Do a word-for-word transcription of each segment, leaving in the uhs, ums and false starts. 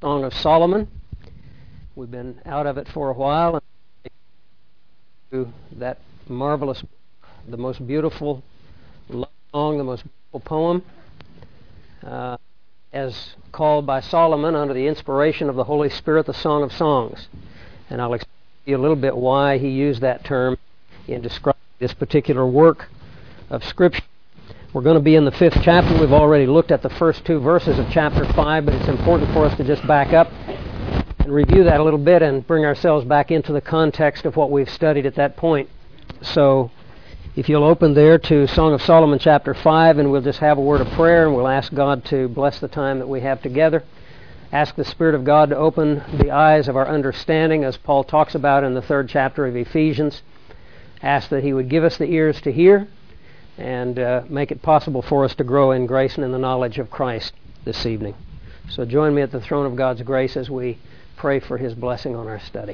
Song of Solomon. We've been out of it for a while. And that marvelous, the most beautiful love song, the most beautiful poem, uh, as called by Solomon under the inspiration of the Holy Spirit, the Song of Songs. And I'll explain to you a little bit why he used that term in describing this particular work of Scripture. We're going to be in the fifth chapter. We've already looked at the first two verses of chapter five, but it's important for us to just back up and review that a little bit and bring ourselves back into the context of what we've studied at that point. So if you'll open there to Song of Solomon chapter five, and we'll just have a word of prayer, and we'll ask God to bless the time that we have together. Ask the Spirit of God to open the eyes of our understanding, as Paul talks about in the third chapter of Ephesians. Ask that he would give us the ears to hear and uh, make it possible for us to grow in grace and in the knowledge of Christ this evening. So join me at the throne of God's grace as we pray for his blessing on our study.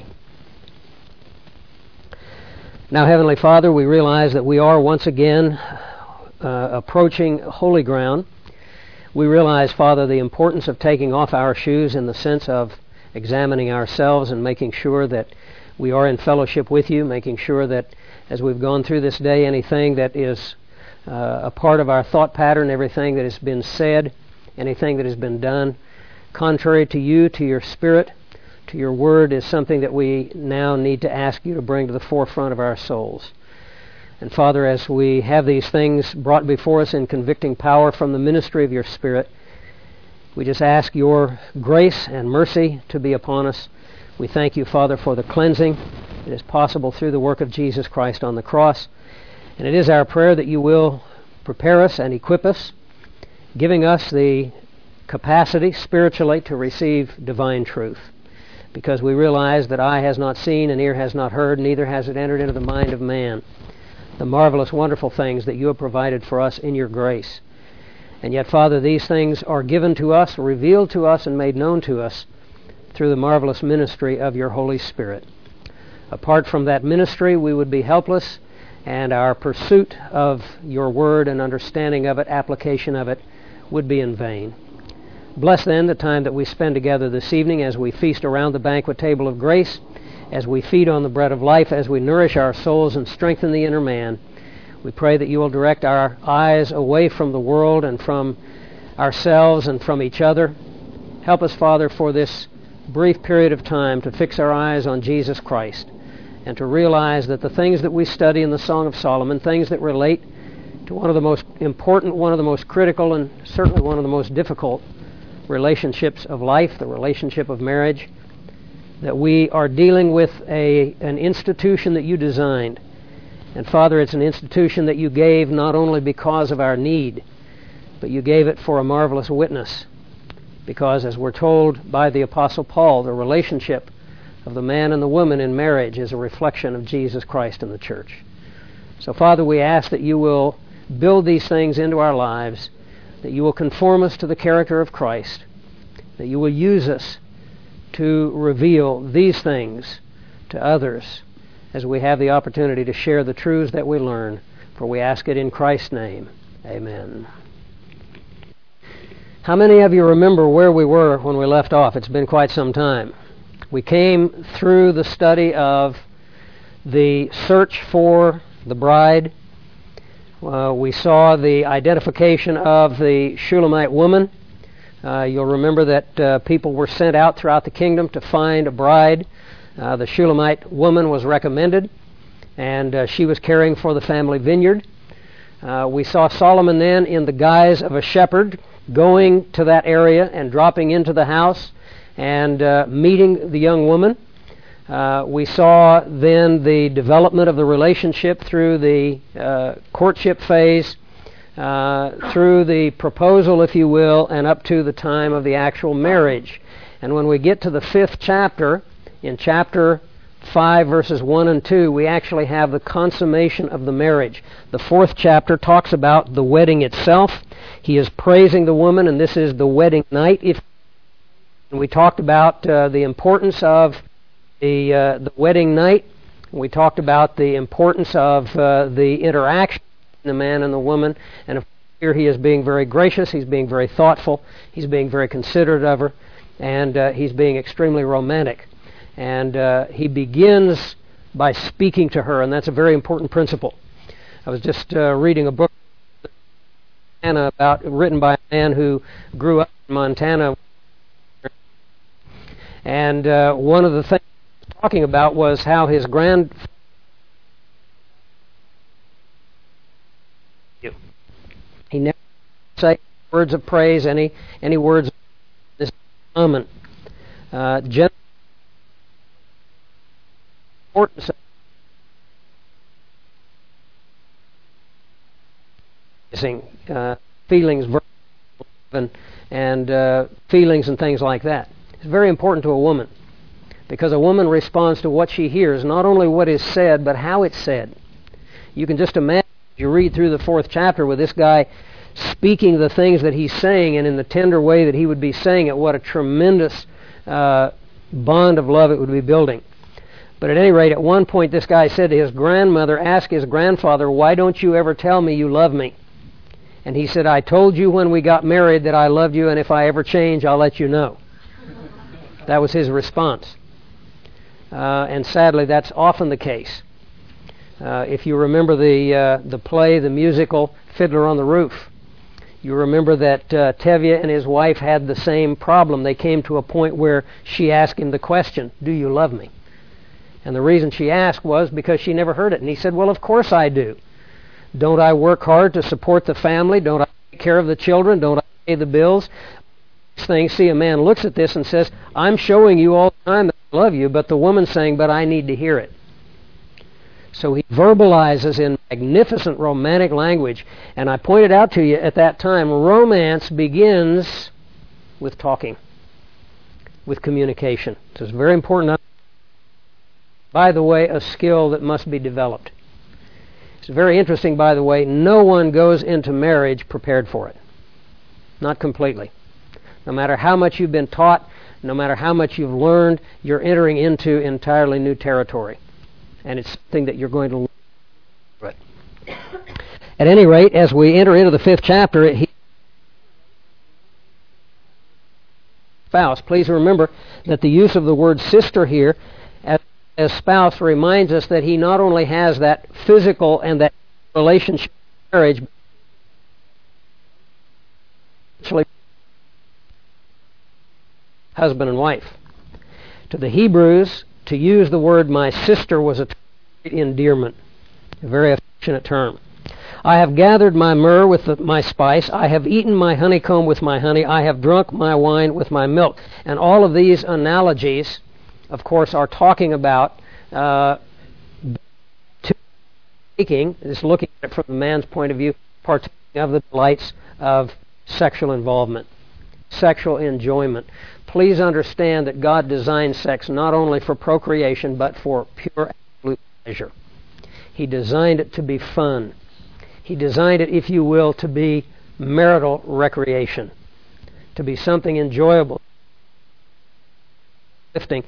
Now, Heavenly Father, we realize that we are once again uh, approaching holy ground. We realize, Father, the importance of taking off our shoes in the sense of examining ourselves and making sure that we are in fellowship with you, making sure that as we've gone through this day, anything that is uh, a part of our thought pattern, everything that has been said, anything that has been done, contrary to you, to your Spirit, to your Word, is something that we now need to ask you to bring to the forefront of our souls. And Father, as we have these things brought before us in convicting power from the ministry of your Spirit, we just ask your grace and mercy to be upon us. We thank you, Father, for the cleansing that is possible through the work of Jesus Christ on the cross. And it is our prayer that you will prepare us and equip us, giving us the capacity spiritually to receive divine truth. Because we realize that eye has not seen and ear has not heard, neither has it entered into the mind of man the marvelous, wonderful things that you have provided for us in your grace. And yet, Father, these things are given to us, revealed to us, and made known to us through the marvelous ministry of your Holy Spirit. Apart from that ministry, we would be helpless, and our pursuit of your word and understanding of it, application of it, would be in vain. Bless then the time that we spend together this evening as we feast around the banquet table of grace, as we feed on the bread of life, as we nourish our souls and strengthen the inner man. We pray that you will direct our eyes away from the world and from ourselves and from each other. Help us, Father, for this brief period of time to fix our eyes on Jesus Christ and to realize that the things that we study in the Song of Solomon, things that relate to one of the most important, one of the most critical, and certainly one of the most difficult relationships of life, the relationship of marriage, that we are dealing with a an institution that you designed. And Father, it's an institution that you gave not only because of our need, but you gave it for a marvelous witness. Because, as we're told by the Apostle Paul, the relationship of the man and the woman in marriage is a reflection of Jesus Christ in the church. So, Father, we ask that you will build these things into our lives, that you will conform us to the character of Christ, that you will use us to reveal these things to others as we have the opportunity to share the truths that we learn. For we ask it in Christ's name. Amen. How many of you remember where we were when we left off? It's been quite some time. We came through the study of the search for the bride. Uh, we saw the identification of the Shulamite woman. Uh, you'll remember that uh, people were sent out throughout the kingdom to find a bride. Uh, the Shulamite woman was recommended, and uh, she was caring for the family vineyard. Uh, we saw Solomon then in the guise of a shepherd going to that area and dropping into the house and uh, meeting the young woman. Uh, we saw then the development of the relationship through the uh, courtship phase, uh, through the proposal, if you will, and up to the time of the actual marriage. And when we get to the fifth chapter, in chapter five, verses one and two, we actually have the consummation of the marriage. The fourth chapter talks about the wedding itself. He is praising the woman, and this is the wedding night. If we talked about uh, the importance of the uh, the wedding night, we talked about the importance of uh, the interaction between the man and the woman, and here he is being very gracious, he's being very thoughtful, he's being very considerate of her, and uh, he's being extremely romantic. And uh, he begins by speaking to her, and that's a very important principle. I was just uh, reading a book about written by a man who grew up in Montana, and uh, one of the things he was talking about was how his grand he never say words of praise, any any words of this common uh, general importance of uh, feelings and, and uh, feelings and things like that. It's very important to a woman, because a woman responds to what she hears, not only what is said, but how it's said. You can just imagine, you read through the fourth chapter with this guy speaking the things that he's saying, and in the tender way that he would be saying it, what a tremendous uh, bond of love it would be building. But at any rate, at one point this guy said to his grandmother, ask his grandfather, why don't you ever tell me you love me? And he said, I told you when we got married that I loved you, and if I ever change, I'll let you know. That was his response. Uh, and sadly, that's often the case. Uh, if you remember the uh, the play, the musical, Fiddler on the Roof, you remember that uh, Tevye and his wife had the same problem. They came to a point where she asked him the question, do you love me? And the reason she asked was because she never heard it. And he said, well, of course I do. Don't I work hard to support the family? Don't I take care of the children? Don't I pay the bills? Thing, see, a man looks at this and says, I'm showing you all the time that I love you, but the woman's saying, but I need to hear it. So he verbalizes in magnificent romantic language. And I pointed out to you at that time, romance begins with talking, with communication. So it's very important. By the way, a skill that must be developed. It's very interesting, by the way, no one goes into marriage prepared for it. Not completely. No matter how much you've been taught, no matter how much you've learned, you're entering into entirely new territory. And it's something that you're going to learn. Right. At any rate, as we enter into the fifth chapter, he spouse. Please remember that the use of the word sister here as, as spouse reminds us that he not only has that physical and that relationship marriage, actually husband and wife. To the Hebrews, to use the word my sister was a endearment, a very affectionate term. I have gathered my myrrh with the, my spice. I have eaten my honeycomb with my honey. I have drunk my wine with my milk. And all of these analogies, of course, are talking about uh, taking, is looking at it from the man's point of view, partaking of the delights of sexual involvement, sexual enjoyment. Please understand that God designed sex not only for procreation, but for pure, absolute pleasure. He designed it to be fun. He designed it, if you will, to be marital recreation, to be something enjoyable, lifting,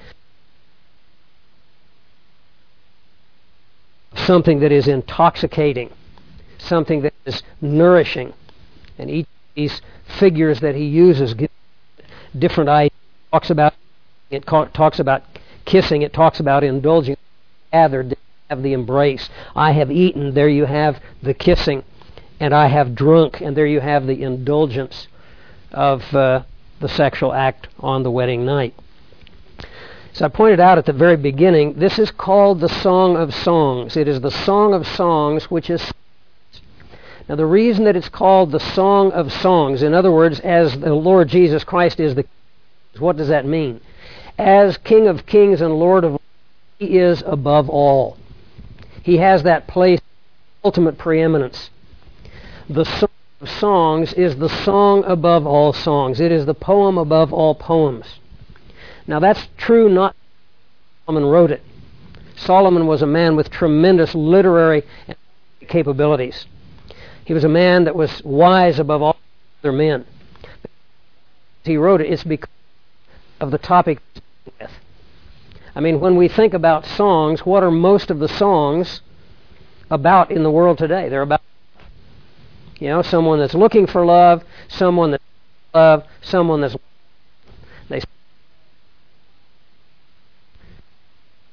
something that is intoxicating, something that is nourishing. And each of these figures that he uses give different ideas. It talks about it talks about kissing. It talks about indulging. Gathered, have the embrace. I have eaten. There you have the kissing, and I have drunk, and there you have the indulgence of uh, the sexual act on the wedding night. So I pointed out at the very beginning, this is called the Song of Songs. It is the Song of Songs, which is. Now, the reason that it's called the Song of Songs, in other words, as the Lord Jesus Christ is the King, what does that mean? As King of Kings and Lord of Lords, He is above all. He has that place of ultimate preeminence. The Song of Songs is the song above all songs. It is the poem above all poems. Now, that's true not Solomon wrote it. Solomon was a man with tremendous literary capabilities. He was a man that was wise above all other men. He wrote it, it's because of the topic with. I mean, when we think about songs, what are most of the songs about in the world today? They're about, you know, someone that's looking for love, someone that's love, someone that's they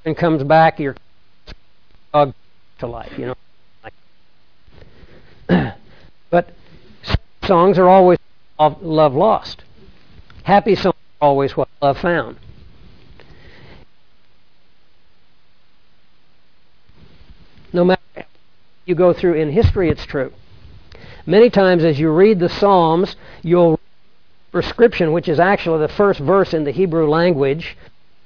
and comes back, your dog to life, you know. But songs are always love lost. Happy songs are always what love found. No matter what you go through in history, it's true. Many times as you read the Psalms, you'll read the prescription, which is actually the first verse in the Hebrew language.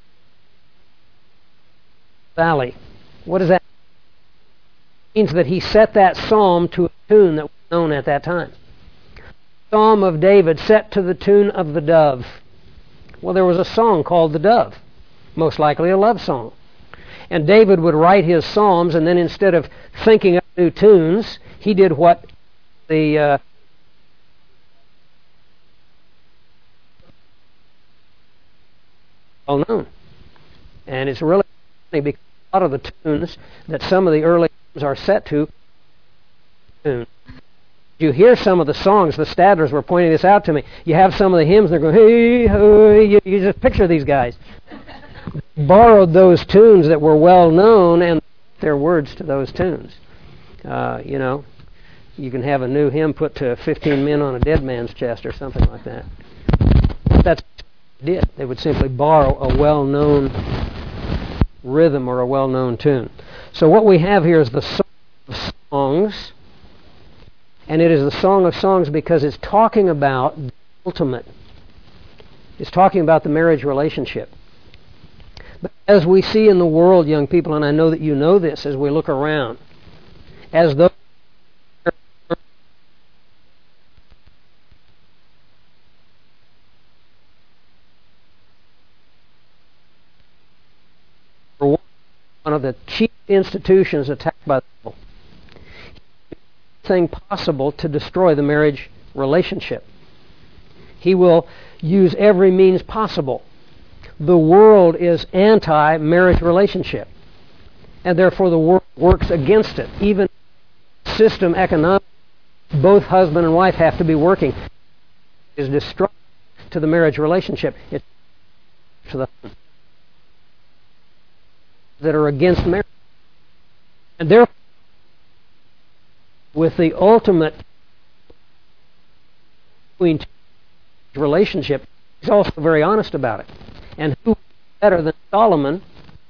Valley. What does that mean? It means that he set that psalm to a tune that was known at that time. Psalm of David set to the tune of the dove. Well, there was a song called the Dove, most likely a love song. And David would write his psalms, and then instead of thinking up new tunes, he did what the uh, well known. And it's really funny because a lot of the tunes that some of the early hymns are set to tune. You hear some of the songs, the Stadlers were pointing this out to me. You have some of the hymns, and they're going, hey, hey, you, you just picture these guys. Borrowed those tunes that were well known and their words to those tunes. Uh, you know, you can have a new hymn put to fifteen men on a dead man's chest or something like that. That's what they did. They would simply borrow a well-known rhythm or a well-known tune. So what we have here is the Song of Songs, and it is the Song of Songs because it's talking about the ultimate. It's talking about the marriage relationship. But as we see in the world, young people, and I know that you know this as we look around, as those one of the chief institutions attacked by the devil, anything possible to destroy the marriage relationship. He will use every means possible. The world is anti-marriage relationship, and therefore the world works against it. Even system economic, both husband and wife have to be working. It is destructive to the marriage relationship. It's to the that are against marriage, and therefore, with the ultimate between relationship, he's also very honest about it. And who better than Solomon?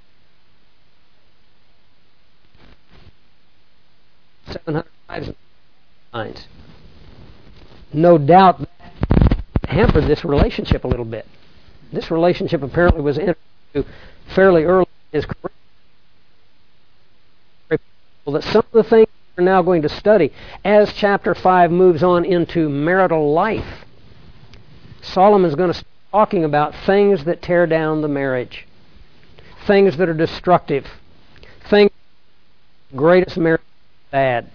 seven hundred wives and lines. No doubt that hampered this relationship a little bit. This relationship apparently was entered into fairly early in his career. That some of the things we're now going to study as chapter five moves on into marital life, Solomon's going to start talking about things that tear down the marriage, things that are destructive, things that greatest marriage is bad.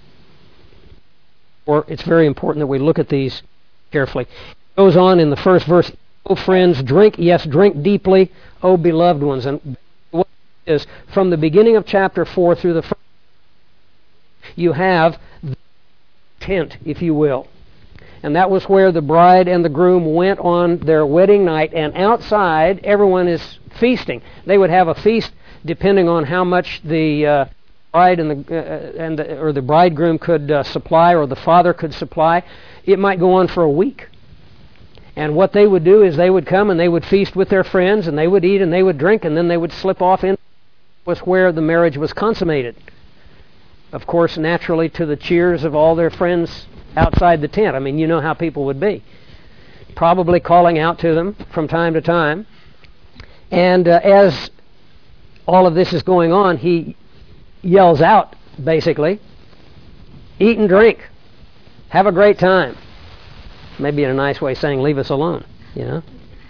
Or it's very important that we look at these carefully. It goes on in the first verse, "O friends, drink, yes, drink deeply, O beloved ones." And what it is, from the beginning of chapter four through the first, you have the tent, if you will. And that was where the bride and the groom went on their wedding night, and outside everyone is feasting. They would have a feast depending on how much the uh, bride and the uh, and the, or the bridegroom could uh, supply, or the father could supply. It might go on for a week. And what they would do is they would come and they would feast with their friends, and they would eat and they would drink, and then they would slip off in. Was where the marriage was consummated. Of course, naturally to the cheers of all their friends outside the tent. I mean, you know how people would be. Probably calling out to them from time to time. And uh, as all of this is going on, he yells out, basically, eat and drink. Have a great time. Maybe in a nice way saying, leave us alone, you know.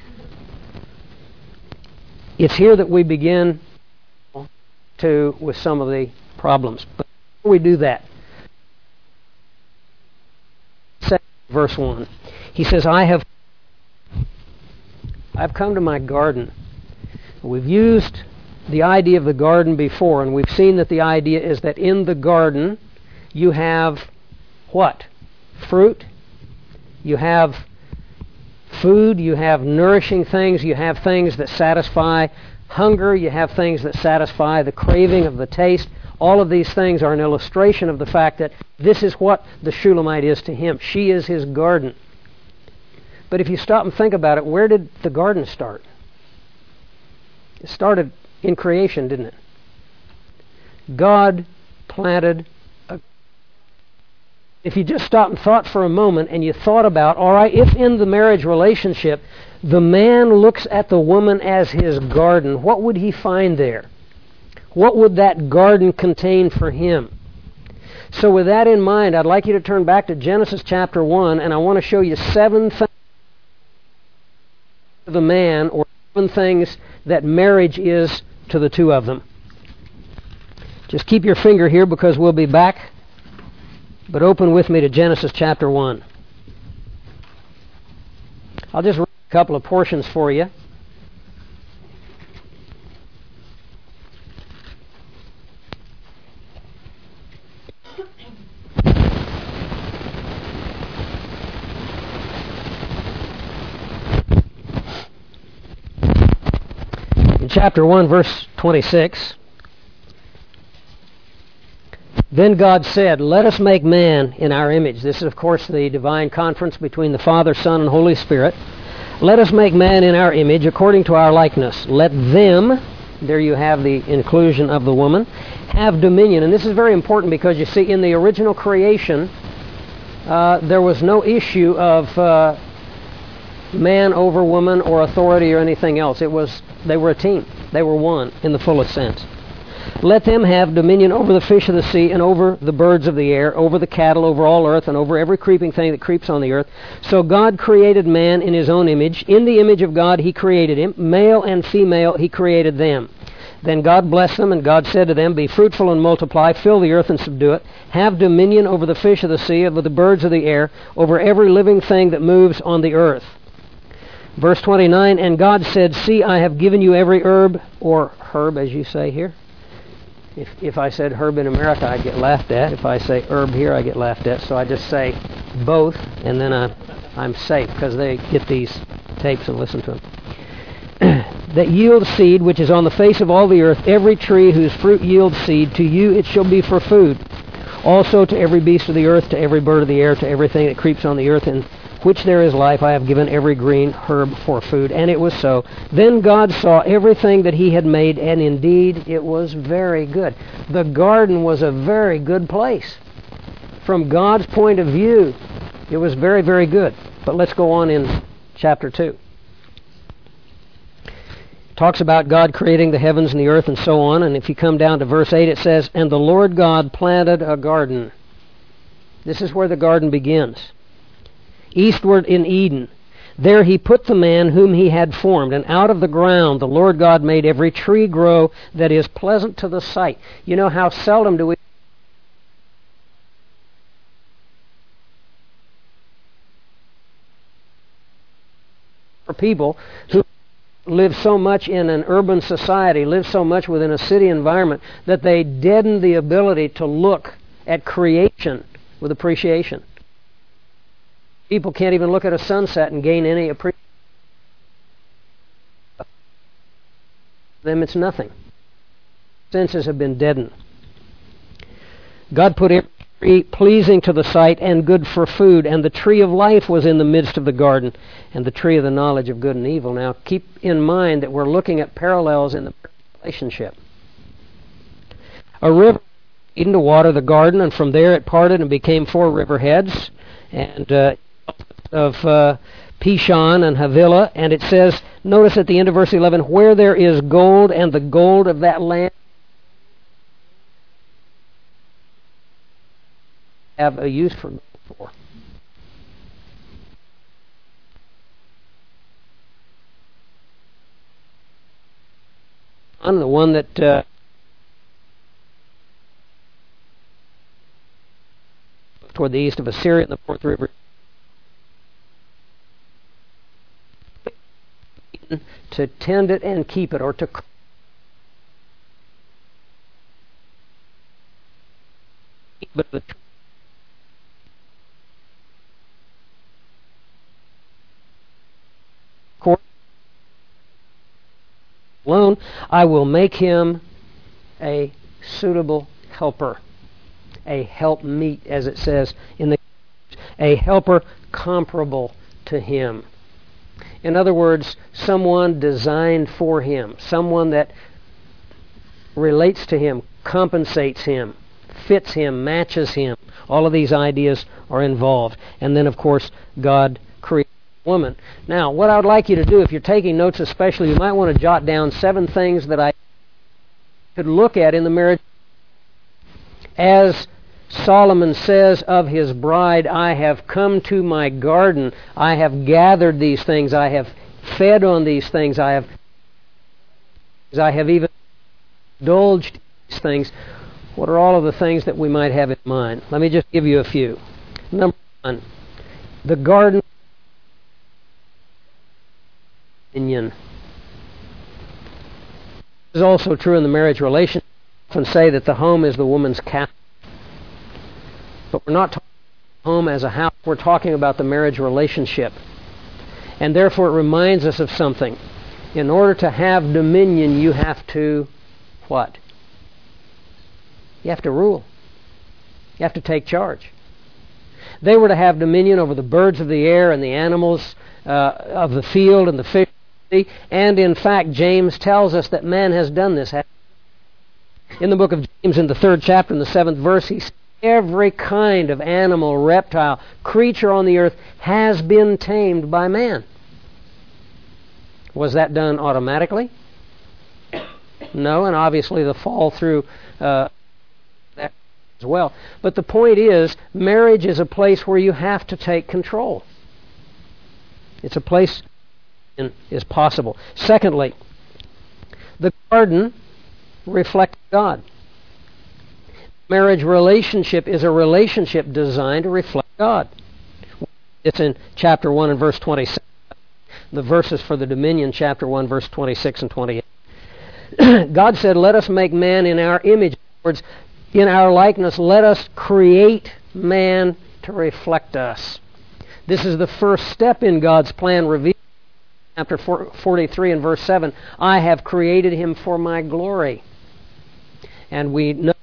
It's here that we begin to with some of the problems. But before we do that, verse one, he says, I have I've come to my garden. We've used the idea of the garden before, and we've seen that the idea is that in the garden you have what? Fruit. You have food, you have nourishing things, you have things that satisfy hunger, you have things that satisfy the craving of the taste. All of these things are an illustration of the fact that this is what the Shulamite is to him. She is his garden. But if you stop and think about it, where did the garden start? It started in creation, didn't it? God planted a... If you just stopped and thought for a moment and you thought about, all right, if in the marriage relationship the man looks at the woman as his garden, what would he find there? What would that garden contain for him? So with that in mind, I'd like you to turn back to Genesis chapter one, and I want to show you seven things to the man, or seven things that marriage is to the two of them. Just keep your finger here because we'll be back, but open with me to Genesis chapter one. I'll just read a couple of portions for you. In chapter one, verse twenty-six, then God said, let us make man in our image. This is, of course, the divine conference between the Father, Son, and Holy Spirit. Let us make man in our image according to our likeness. Let them, there you have the inclusion of the woman, have dominion. And this is very important because, you see, in the original creation, uh, there was no issue of uh, man over woman or authority or anything else. It was, they were a team. They were one in the fullest sense. Let them have dominion over the fish of the sea and over the birds of the air, over the cattle, over all earth, and over every creeping thing that creeps on the earth. So God created man in his own image. In the image of God he created him. Male and female he created them. Then God blessed them, and God said to them, be fruitful and multiply, fill the earth and subdue it. Have dominion over the fish of the sea, over the birds of the air, over every living thing that moves on the earth. Verse twenty-nine, and God said, see, I have given you every herb, or herb as you say here. If if I said herb in America, I'd get laughed at. If I say herb here, I get laughed at. So I just say both, and then I, I'm safe, because they get these tapes and listen to them. That yield seed, which is on the face of all the earth, every tree whose fruit yields seed, to you it shall be for food. Also to every beast of the earth, to every bird of the air, to everything that creeps on the earth, in which there is life, I have given every green herb for food. And it was so. Then God saw everything that he had made, and indeed it was very good. The garden was a very good place. From God's point of view, it was very, very good. But let's go on in chapter two. Talks about God creating the heavens and the earth and so on. And if you come down to verse eight, it says, and the Lord God planted a garden. This is where the garden begins. Eastward in Eden. There he put the man whom he had formed, and out of the ground the Lord God made every tree grow that is pleasant to the sight. You know how seldom do we for people who live so much in an urban society, live so much within a city environment, that they deaden the ability to look at creation with appreciation. People can't even look at a sunset and gain any appreciation. For them, it's nothing. Senses have been deadened. God put every tree pleasing to the sight and good for food, and the tree of life was in the midst of the garden, and the tree of the knowledge of good and evil. Now, keep in mind that we're looking at parallels in the relationship. A river into water the garden, and from there it parted and became four river heads, and uh, of uh, Pishon and Havilah, and it says, notice at the end of verse eleven, where there is gold, and the gold of that land have a use for for. I'm the one that uh, toward the east of Assyria, the fourth river, to tend it and keep it, or to but the alone. I will make him a suitable helper, a helpmeet, as it says in the a helper comparable to him. In other words, someone designed for him, someone that relates to him, compensates him, fits him, matches him. All of these ideas are involved. And then, of course, God created woman. Now, what I would like you to do, if you're taking notes especially, you might want to jot down seven things that I could look at in the marriage. As Solomon says of his bride, I have come to my garden, I have gathered these things, I have fed on these things, I have, I have even indulged in these things. What are all of the things that we might have in mind? Let me just give you a few. Number one, the garden dominion. This is also true in the marriage relationship. I often say that the home is the woman's castle. But we're not talking about the home as a house. We're talking about the marriage relationship. And therefore it reminds us of something. In order to have dominion, you have to what? You have to rule. You have to take charge. They were to have dominion over the birds of the air and the animals uh, of the field and the fish. And in fact, James tells us that man has done this. In the book of James, in the third chapter, in the seventh verse, he says, every kind of animal, reptile, creature on the earth has been tamed by man. Was that done automatically? No, and obviously the fall through uh, that as well. But the point is, marriage is a place where you have to take control. It's a place is possible. Secondly, the garden reflects God. Marriage relationship is a relationship designed to reflect God. It's in chapter one and verse twenty-seven. The verses for the dominion, chapter one, verse twenty-six and twenty-eight. God said, let us make man in our image. In other words, in our likeness, let us create man to reflect us. This is the first step in God's plan revealed. Chapter forty-three and verse seven, I have created him for my glory. And we know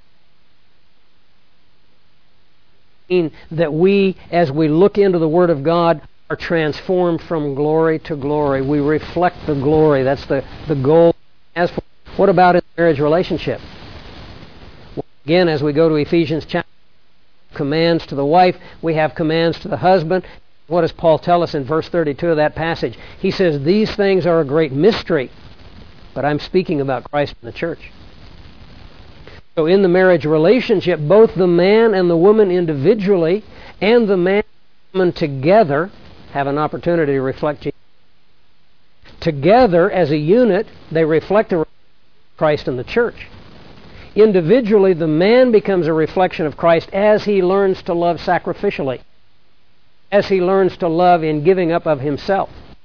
that we, as we look into the Word of God, are transformed from glory to glory. We reflect the glory. That's the, the goal. As for, what about in the marriage relationship? Well, again, as we go to Ephesians chapter, commands to the wife, we have commands to the husband. What does Paul tell us in verse thirty-two of that passage? He says, these things are a great mystery, but I'm speaking about Christ and the church. So in the marriage relationship, both the man and the woman individually and the man and the woman together have an opportunity to reflect Jesus. Together, as a unit, they reflect the Christ and the church. Individually, the man becomes a reflection of Christ as he learns to love sacrificially, as he learns to love in giving up of himself.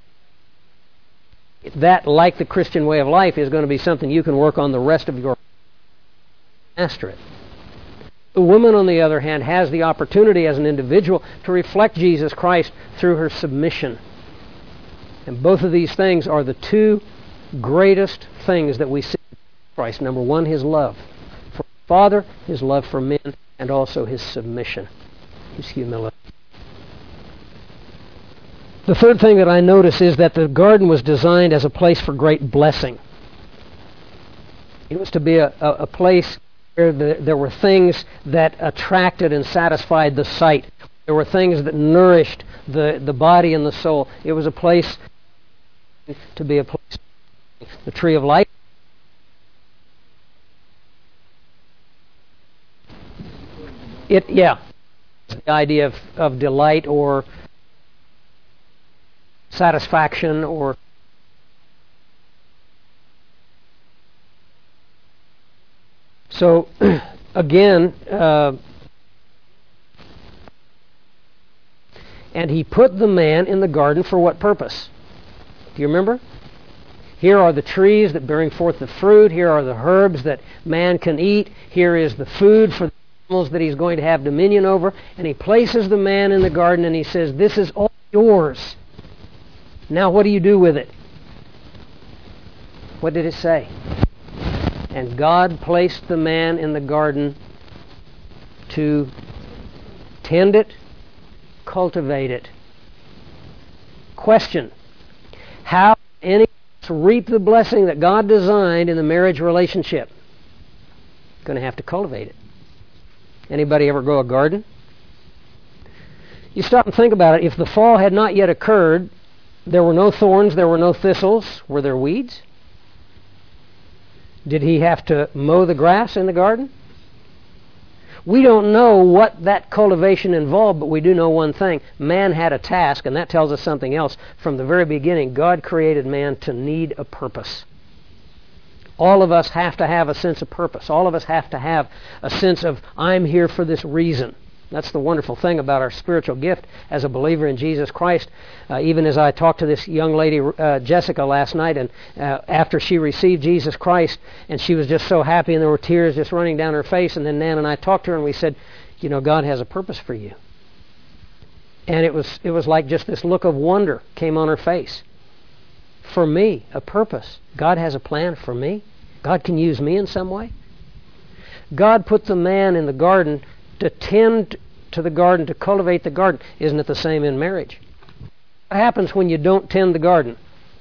That, like the Christian way of life, is going to be something you can work on the rest of your life. Master it. The woman, on the other hand, has the opportunity as an individual to reflect Jesus Christ through her submission. And both of these things are the two greatest things that we see in Christ. Number one, his love for the Father, his love for men, and also his submission, his humility. The third thing that I notice is that the garden was designed as a place for great blessing. It was to be a, a, a place where the, there were things that attracted and satisfied the sight. There were things that nourished the, the body and the soul. It was a place to be a place. The tree of life. It, yeah, the idea of, of delight or satisfaction or so again uh, and he put the man in the garden for what purpose? Do you remember? Here are the trees that bring forth the fruit. Here are the herbs that man can eat. Here is the food for the animals that he's going to have dominion over. And he places the man in the garden and he says, this is all yours. Now what do you do with it? What What did it say? And God placed the man in the garden to tend it, cultivate it. Question: how can any of us reap the blessing that God designed in the marriage relationship? Going to have to cultivate it. Anybody ever grow a garden? You stop and think about it. If the fall had not yet occurred, there were no thorns, there were no thistles. Were there weeds? Did he have to mow the grass in the garden? We don't know what that cultivation involved, but we do know one thing. Man had a task, and that tells us something else. From the very beginning, God created man to need a purpose. All of us have to have a sense of purpose. All of us have to have a sense of, I'm here for this reason. That's the wonderful thing about our spiritual gift as a believer in Jesus Christ. Uh, even as I talked to this young lady, uh, Jessica, last night, and uh, after she received Jesus Christ, and she was just so happy, and there were tears just running down her face, and then Nan and I talked to her, and we said, you know, God has a purpose for you. And it was it was like just this look of wonder came on her face. For me, a purpose. God has a plan for me. God can use me in some way. God put the man in the garden to tend to the garden, to cultivate the garden. Isn't it the same in marriage? What happens when you don't tend the garden?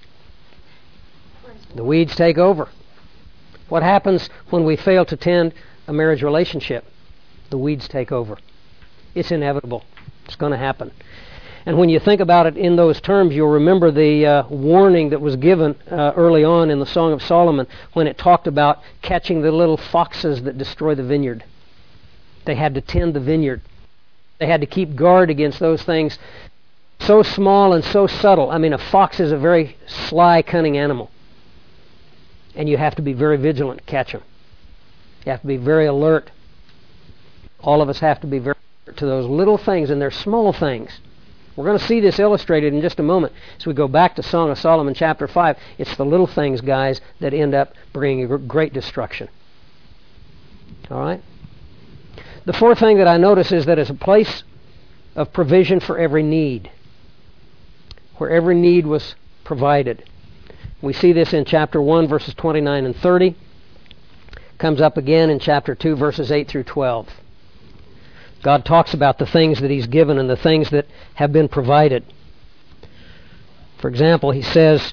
The weeds take over. What happens when we fail to tend a marriage relationship? The weeds take over. It's inevitable. It's going to happen. And when you think about it in those terms, you'll remember the uh, warning that was given uh, early on in the Song of Solomon when it talked about catching the little foxes that destroy the vineyard. They had to tend the vineyard. They had to keep guard against those things so small and so subtle. I mean, a fox is a very sly, cunning animal. And you have to be very vigilant to catch them. You have to be very alert. All of us have to be very alert to those little things, and they're small things. We're going to see this illustrated in just a moment. As we go back to Song of Solomon chapter five, it's the little things, guys, that end up bringing great destruction. All right? The fourth thing that I notice is that it's a place of provision for every need, where every need was provided. We see this in chapter one, verses twenty-nine and thirty. Comes up again in chapter two, verses eight through twelve. God talks about the things that He's given and the things that have been provided. For example, He says,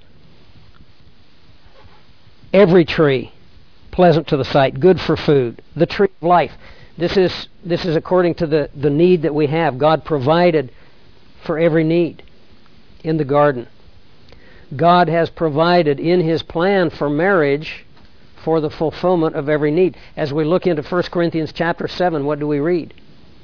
every tree pleasant to the sight, good for food, the tree of life. This is this is according to the, the need that we have. God provided for every need in the garden. God has provided in His plan for marriage for the fulfillment of every need. As we look into First Corinthians chapter seven, what do we read?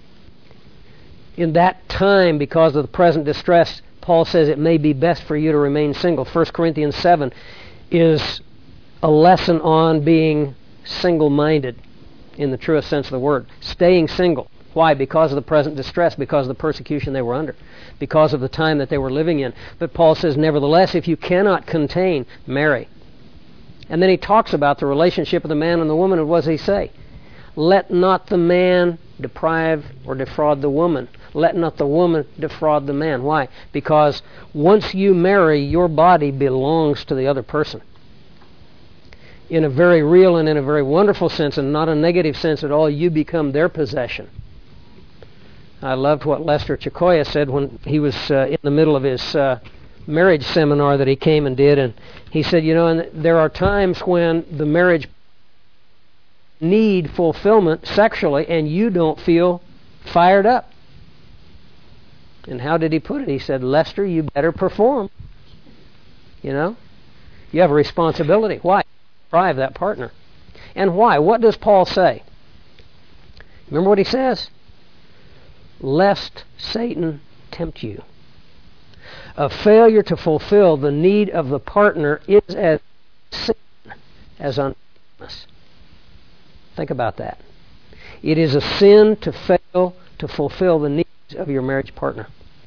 In that time, because of the present distress, Paul says it may be best for you to remain single. First Corinthians seven is a lesson on being single-minded in the truest sense of the word. Staying single. Why? Because of the present distress, because of the persecution they were under, because of the time that they were living in. But Paul says, nevertheless, if you cannot contain, marry. And then he talks about the relationship of the man and the woman, and what does he say? Let not the man deprive or defraud the woman. Let not the woman defraud the man. Why? Because once you marry, your body belongs to the other person. In a very real and in a very wonderful sense, and not a negative sense at all, you become their possession. I loved what Lester Chicoya said when he was uh, in the middle of his uh, marriage seminar that he came and did, and he said, you know, and there are times when the marriage need fulfillment sexually, and you don't feel fired up. And how did he put it? He said, Lester, you better perform. You know? You have a responsibility. Why? Deprive that partner. And why? What does Paul say? Remember what he says? Lest Satan tempt you. A failure to fulfill the need of the partner is as sin as unfaithfulness. Think about that. It is a sin to fail to fulfill the needs of your marriage partner.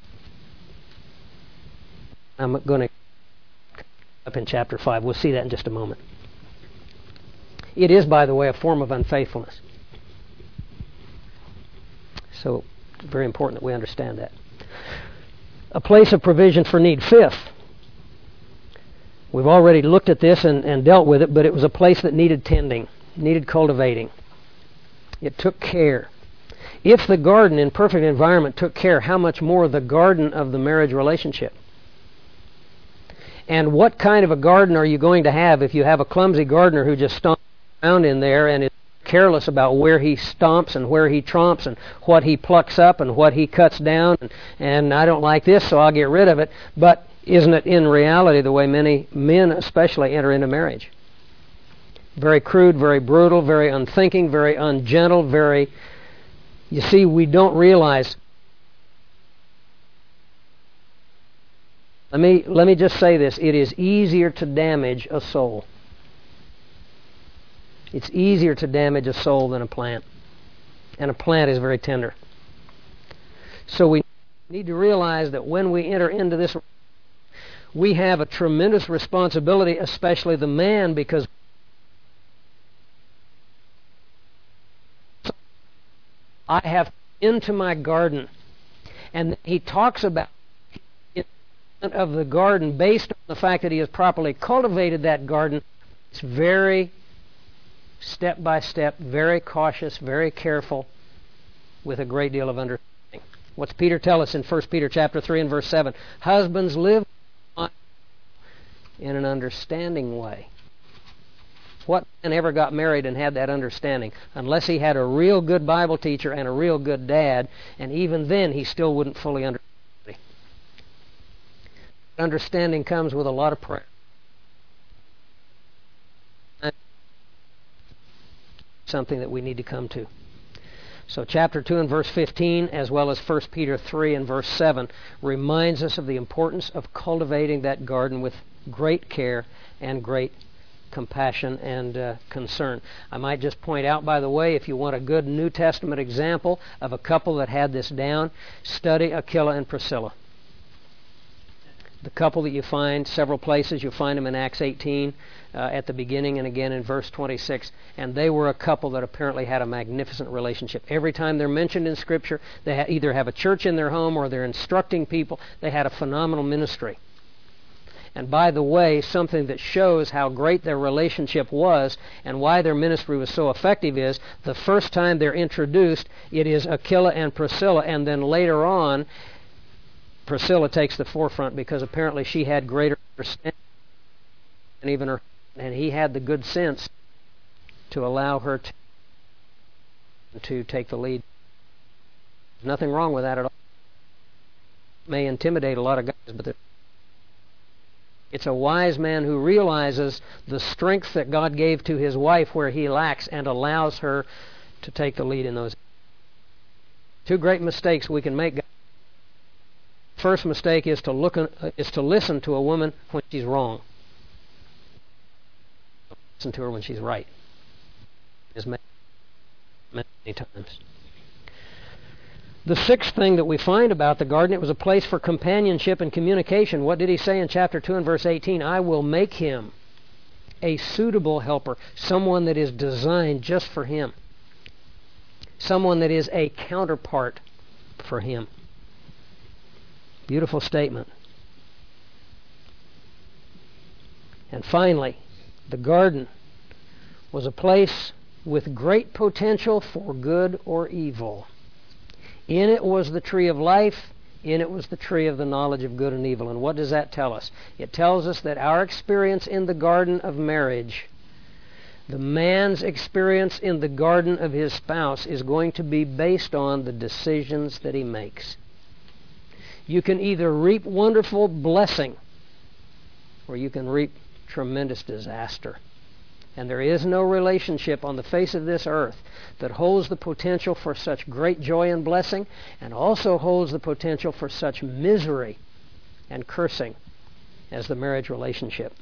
I'm going to up in chapter five. We'll see that in just a moment. It is, by the way, a form of unfaithfulness. So it's very important that we understand that. A place of provision for need. Fifth, We've already looked at this and, and dealt with it, but it was a place that needed tending, needed cultivating. It took care. If the garden in perfect environment took care, how much more the garden of the marriage relationship? And what kind of a garden are you going to have if you have a clumsy gardener who just stomps around in there and is careless about where he stomps and where he tromps and what he plucks up and what he cuts down, and, and I don't like this, so I'll get rid of it. But isn't it in reality the way many men especially enter into marriage? Very crude, very brutal, very unthinking, very ungentle, very... You see, we don't realize... Let me, let me just say this. It is easier to damage a soul. It's easier to damage a soul than a plant. And a plant is very tender. So we need to realize that when we enter into this, we have a tremendous responsibility, especially the man, because I have into my garden. And he talks about of the garden based on the fact that he has properly cultivated that garden. It's very step by step, very cautious, very careful, with a great deal of understanding. What's Peter tell us in First Peter chapter three and verse seven? Husbands, live in an understanding way. What man ever got married and had that understanding? Unless he had a real good Bible teacher and a real good dad, and even then he still wouldn't fully understand. Understanding comes with a lot of prayer. Something that we need to come to. So chapter two and verse fifteen, as well as First Peter three and verse seven, reminds us of the importance of cultivating that garden with great care and great compassion and uh, concern. I might just point out, by the way, if you want a good New Testament example of a couple that had this down, study Aquila and Priscilla. The couple that you find several places, you find them in Acts eighteen uh, at the beginning and again in verse twenty-six. And they were a couple that apparently had a magnificent relationship. Every time they're mentioned in Scripture, they ha- either have a church in their home or they're instructing people. They had a phenomenal ministry. And by the way, something that shows how great their relationship was and why their ministry was so effective is the first time they're introduced, it is Aquila and Priscilla, and then later on, Priscilla takes the forefront because apparently she had greater understanding and even her, and he had the good sense to allow her to, to take the lead. There's nothing wrong with that at all. It may intimidate a lot of guys, but it's a wise man who realizes the strength that God gave to his wife where he lacks and allows her to take the lead in those. Two great mistakes we can make. First mistake is to look uh, is to listen to a woman when she's wrong. Listen to her when she's right. Is many, many times. The sixth thing that we find about the garden, it was a place for companionship and communication. What did he say in chapter two and verse eighteen? I will make him a suitable helper, someone that is designed just for him, someone that is a counterpart for him. Beautiful statement. And finally, the garden was a place with great potential for good or evil. In it was the tree of life. In it was the tree of the knowledge of good and evil. And what does that tell us? It tells us that our experience in the garden of marriage, the man's experience in the garden of his spouse, is going to be based on the decisions that he makes. You can either reap wonderful blessing or you can reap tremendous disaster. And there is no relationship on the face of this earth that holds the potential for such great joy and blessing and also holds the potential for such misery and cursing as the marriage relationship.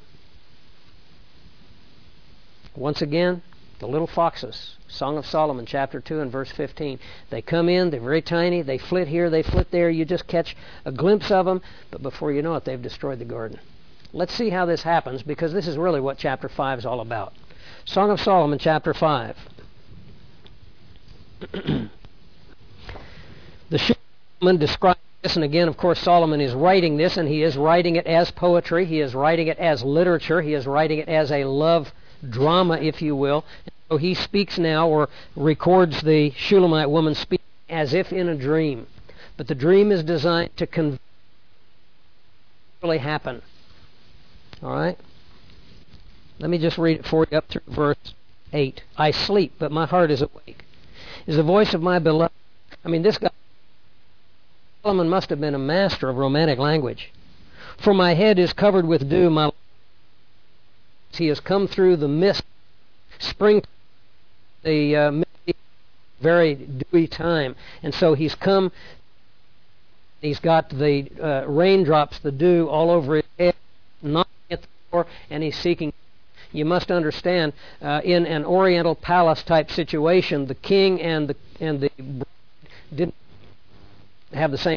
Once again, the little foxes, Song of Solomon, chapter two and verse fifteen. They come in, they're very tiny, they flit here, they flit there, you just catch a glimpse of them, but before you know it, they've destroyed the garden. Let's see how this happens, because this is really what chapter five is all about. Song of Solomon, chapter five. The Solomon describes this, and again, of course, Solomon is writing this, and he is writing it as poetry. He is writing it as literature. He is writing it as a love drama, if you will. And so he speaks now, or records the Shulamite woman speaking as if in a dream. But the dream is designed to convey what really happen. All right? Let me just read it for you up through verse eight. I sleep, but my heart is awake. Is the voice of my beloved. I mean, this guy, Solomon, must have been a master of romantic language. For my head is covered with dew. My he has come through the mist, spring, the uh, misty, very dewy time. And so he's come, he's got the uh, raindrops, the dew all over his head, knocking at the door, and he's seeking. You must understand, uh, in an Oriental palace type situation, the king and the and the bride didn't have the same.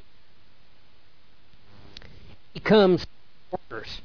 He comes orders.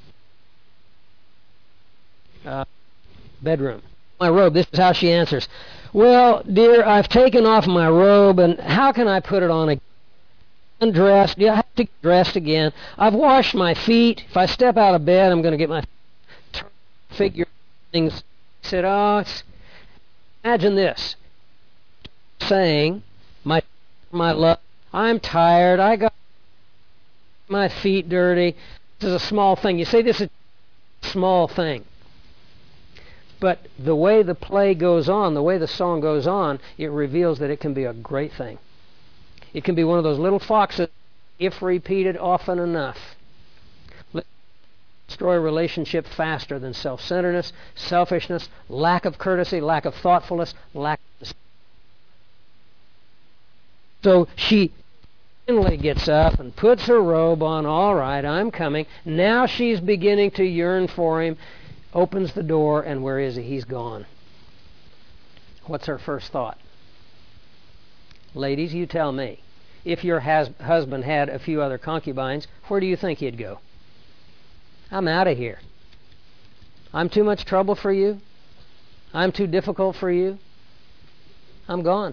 Uh, bedroom. My robe. This is how she answers. Well, dear, I've taken off my robe, and how can I put it on again? Undressed. Yeah, I have to get dressed again. I've washed my feet. If I step out of bed, I'm going to get my figure things. He said, oh, it's, imagine this. Saying, my my love, I'm tired. I got my feet dirty. This is a small thing. You say this is a small thing. But the way the play goes on, the way the song goes on, it reveals that it can be a great thing. It can be one of those little foxes, if repeated often enough. Destroy a relationship faster than self-centeredness, selfishness, lack of courtesy, lack of thoughtfulness, lack of... So she finally gets up and puts her robe on. All right, I'm coming. Now she's beginning to yearn for him. Opens the door, and where is he? He's gone. What's her first thought? Ladies, you tell me. If your has- husband had a few other concubines, where do you think he'd go? I'm out of here. I'm too much trouble for you. I'm too difficult for you. I'm gone.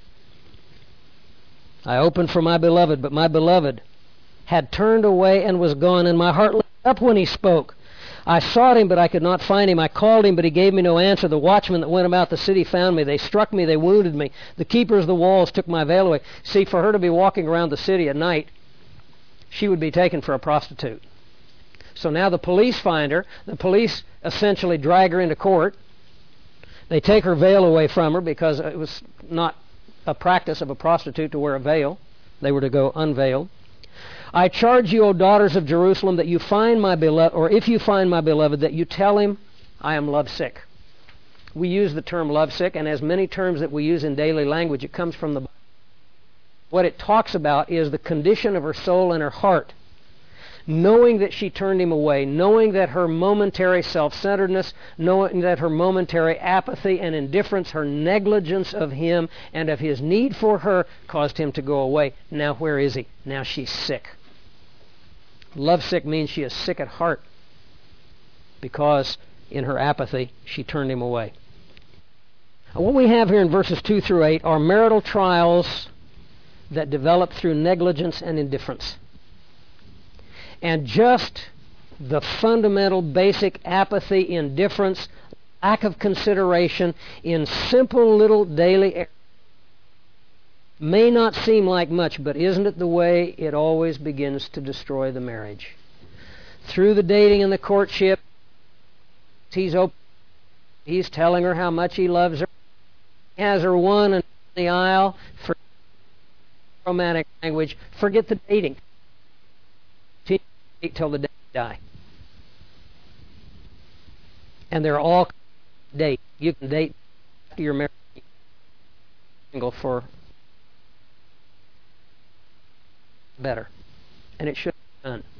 I opened for my beloved, but my beloved had turned away and was gone, and my heart lit up when he spoke. I sought him, but I could not find him. I called him, but he gave me no answer. The watchmen that went about the city found me. They struck me. They wounded me. The keepers of the walls took my veil away. See, for her to be walking around the city at night, she would be taken for a prostitute. So now the police find her. The police essentially drag her into court. They take her veil away from her because it was not a practice of a prostitute to wear a veil. They were to go unveiled. I charge you, O daughters of Jerusalem, that you find my beloved, or if you find my beloved, that you tell him, I am lovesick. We use the term lovesick, and as many terms that we use in daily language, it comes from the Bible. What it talks about is the condition of her soul and her heart, knowing that she turned him away, knowing that her momentary self-centeredness, knowing that her momentary apathy and indifference, her negligence of him and of his need for her caused him to go away. Now where is he? Now she's sick. Lovesick means she is sick at heart because in her apathy she turned him away. What we have here in verses two through eight are marital trials that develop through negligence and indifference. And just the fundamental basic apathy, indifference, lack of consideration in simple little daily errors may not seem like much, but isn't it the way it always begins to destroy the marriage? Through the dating and the courtship, he's open, he's telling her how much he loves her. He has her won in the aisle for romantic language. Forget the dating. Till the day you die. And they're all date. You can date after you're married. Single for better. And it should be done.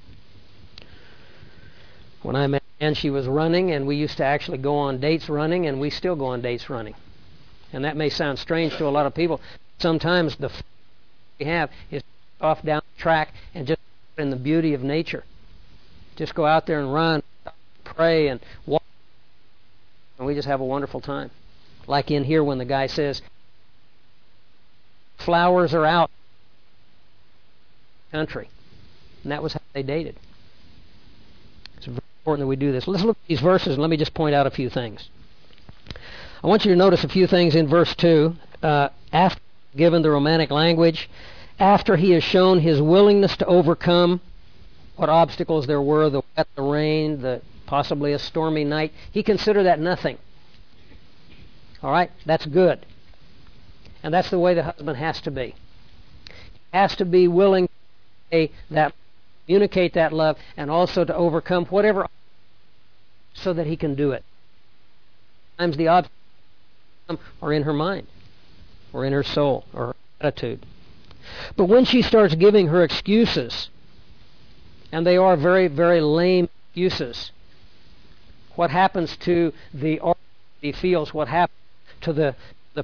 When I met Ann, she was running, and we used to actually go on dates running, and we still go on dates running. And that may sound strange to a lot of people. Sometimes the f- we have is off down the track and just in the beauty of nature. Just go out there and run, pray, and walk, and we just have a wonderful time. Like in here when the guy says, flowers are out. country. And that was how they dated. It's very important that we do this. Let's look at these verses and let me just point out a few things. I want you to notice a few things in verse two. Uh, after given the romantic language, after he has shown his willingness to overcome what obstacles there were, the wet, the rain, the possibly a stormy night, he considered that nothing. All right? That's good. And that's the way the husband has to be. He has to be willing to say that, communicate that love, and also to overcome whatever so that he can do it. Sometimes the obstacles are in her mind, or in her soul, or her attitude. But when she starts giving her excuses, and they are very, very lame excuses, what happens to the art he feels, what happens to the the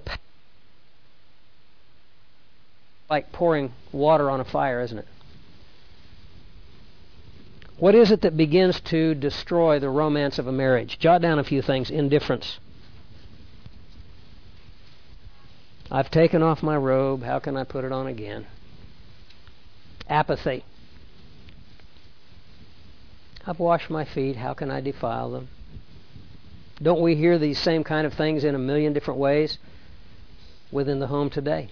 like pouring water on a fire, isn't it? What is it that begins to destroy the romance of a marriage? Jot down a few things. Indifference. I've taken off my robe. How can I put it on again? Apathy. I've washed my feet. How can I defile them? Don't we hear these same kind of things in a million different ways within the home today?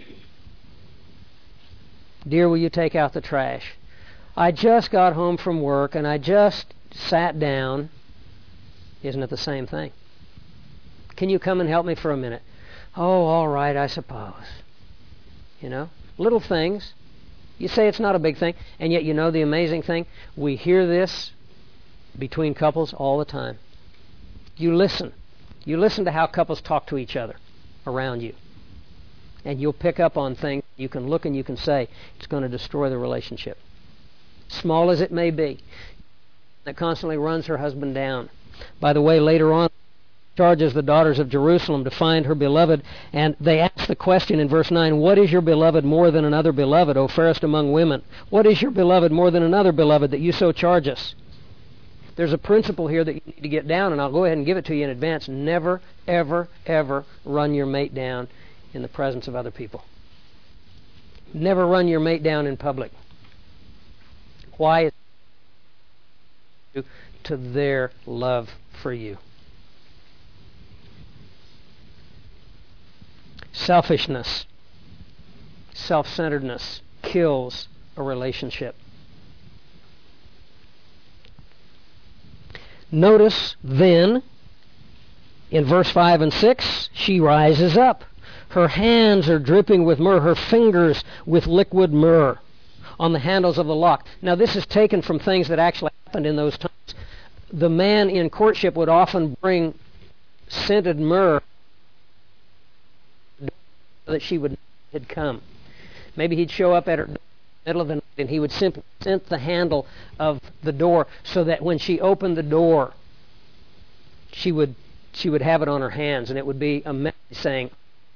Dear, will you take out the trash? I just got home from work and I just sat down. Isn't it the same thing? Can you come and help me for a minute? Oh, all right, I suppose. You know, little things. You say it's not a big thing, and yet you know the amazing thing? We hear this between couples all the time. You listen. You listen to how couples talk to each other around you. And you'll pick up on things you can look and you can say, it's going to destroy the relationship. Small as it may be. That constantly runs her husband down. By the way, later on, charges the daughters of Jerusalem to find her beloved, and they ask the question in verse nine, what is your beloved more than another beloved, O fairest among women? What is your beloved more than another beloved that you so charge us? There's a principle here that you need to get down, and I'll go ahead and give it to you in advance. Never, ever, ever run your mate down in the presence of other people. Never run your mate down in public. Why? To their love for you. Selfishness, self-centeredness kills a relationship. Notice then, in verse five and six, she rises up. Her hands are dripping with myrrh, her fingers with liquid myrrh on the handles of the lock. Now this is taken from things that actually happened in those times. The man in courtship would often bring scented myrrh that she would had come. Maybe he'd show up at her middle of the night and he would simply scent the handle of the door so that when she opened the door, she would she would have it on her hands, and it would be a message saying,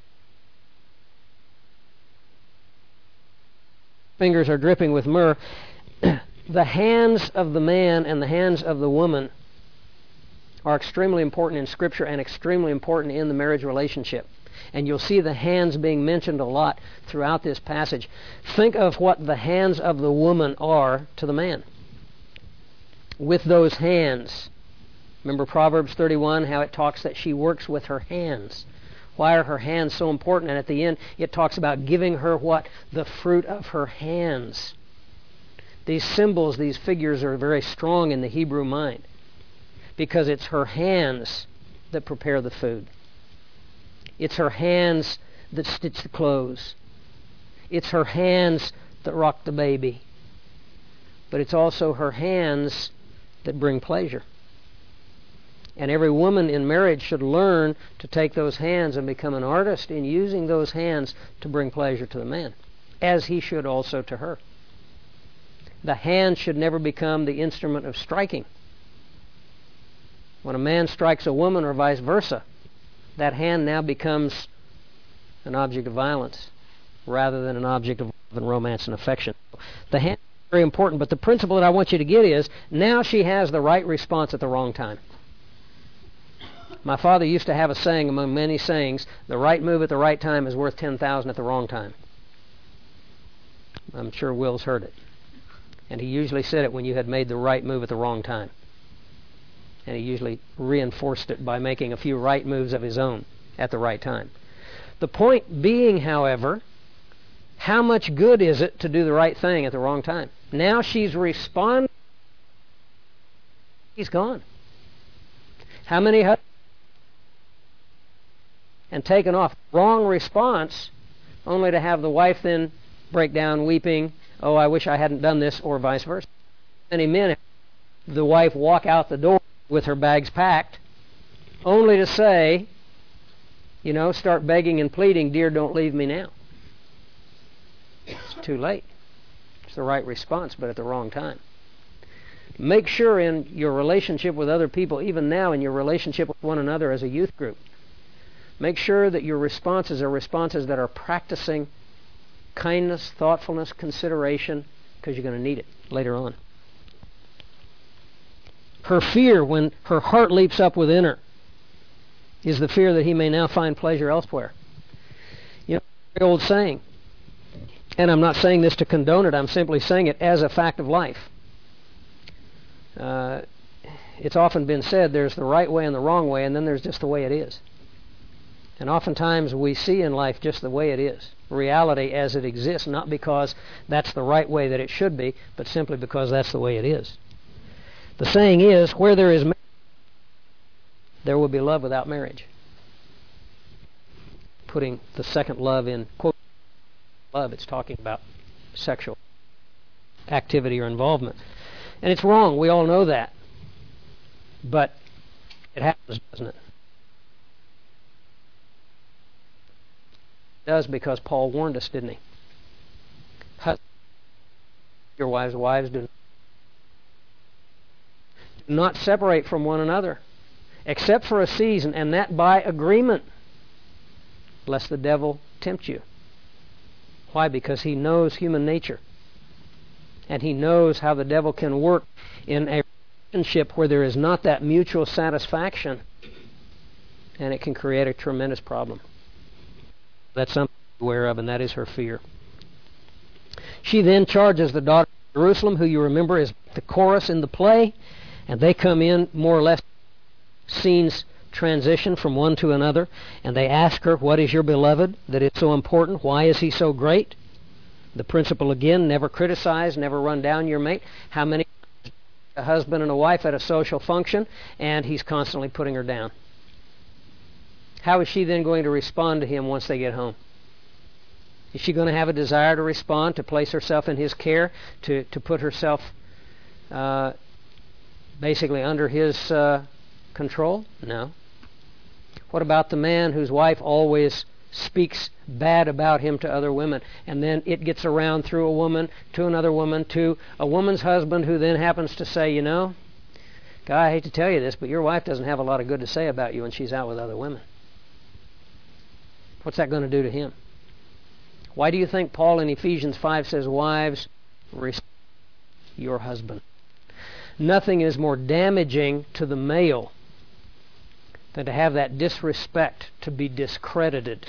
fingers are dripping with myrrh. The hands of the man and the hands of the woman are extremely important in Scripture and extremely important in the marriage relationship. And you'll see the hands being mentioned a lot throughout this passage. Think of what the hands of the woman are to the man. With those hands. Remember Proverbs thirty-one, how it talks that she works with her hands. Why are her hands so important? And at the end, it talks about giving her what? The fruit of her hands. These symbols, these figures are very strong in the Hebrew mind because it's her hands that prepare the food. It's her hands that stitch the clothes. It's her hands that rock the baby. But it's also her hands that bring pleasure. And every woman in marriage should learn to take those hands and become an artist in using those hands to bring pleasure to the man, as he should also to her. The hand should never become the instrument of striking. When a man strikes a woman or vice versa, that hand now becomes an object of violence rather than an object of love and romance and affection. The hand is very important, but the principle that I want you to get is now she has the right response at the wrong time. My father used to have a saying among many sayings, the right move at the right time is worth ten thousand at the wrong time. I'm sure Will's heard it. And he usually said it when you had made the right move at the wrong time. And he usually reinforced it by making a few right moves of his own at the right time. The point being, however, how much good is it to do the right thing at the wrong time? Now she's responding. He's gone. How many husbands and taken off? Wrong response, only to have the wife then break down weeping, oh, I wish I hadn't done this, or vice versa. Many men, the wife walk out the door with her bags packed, only to say, you know, start begging and pleading, dear, don't leave me now. It's too late. It's the right response, but at the wrong time. Make sure in your relationship with other people, even now in your relationship with one another as a youth group, make sure that your responses are responses that are practicing kindness, thoughtfulness, consideration, because you're going to need it later on. Her fear when her heart leaps up within her is the fear that he may now find pleasure elsewhere. You know, the old saying, and I'm not saying this to condone it, I'm simply saying it as a fact of life. Uh, it's often been said there's the right way and the wrong way, and then there's just the way it is. And oftentimes we see in life just the way it is, reality as it exists, not because that's the right way that it should be, but simply because that's the way it is. The saying is, where there is marriage, there will be love without marriage. Putting the second love in quote love, it's talking about sexual activity or involvement. And it's wrong, we all know that. But it happens, doesn't it? It does, because Paul warned us, didn't he? Husbands, your wives' wives do not separate from one another, except for a season, and that by agreement, lest the devil tempt you. Why? Because he knows human nature. And he knows how the devil can work in a relationship where there is not that mutual satisfaction, and it can create a tremendous problem. That's something to be aware of, and that is her fear. She then charges the daughter of Jerusalem, who you remember is the chorus in the play, and they come in more or less scenes transition from one to another, and they ask her, what is your beloved that is so important? Why is he so great? The principle again, never criticize, never run down your mate. How many a husband and a wife at a social function, and he's constantly putting her down? How is she then going to respond to him once they get home? Is she going to have a desire to respond, to place herself in his care, to, to put herself uh, basically under his uh, control? No. What about the man whose wife always speaks bad about him to other women, and then it gets around through a woman to another woman to a woman's husband, who then happens to say, you know, guy, I hate to tell you this, but your wife doesn't have a lot of good to say about you when she's out with other women. What's that going to do to him? Why do you think Paul in Ephesians five says, wives, respect your husband? Nothing is more damaging to the male than to have that disrespect, to be discredited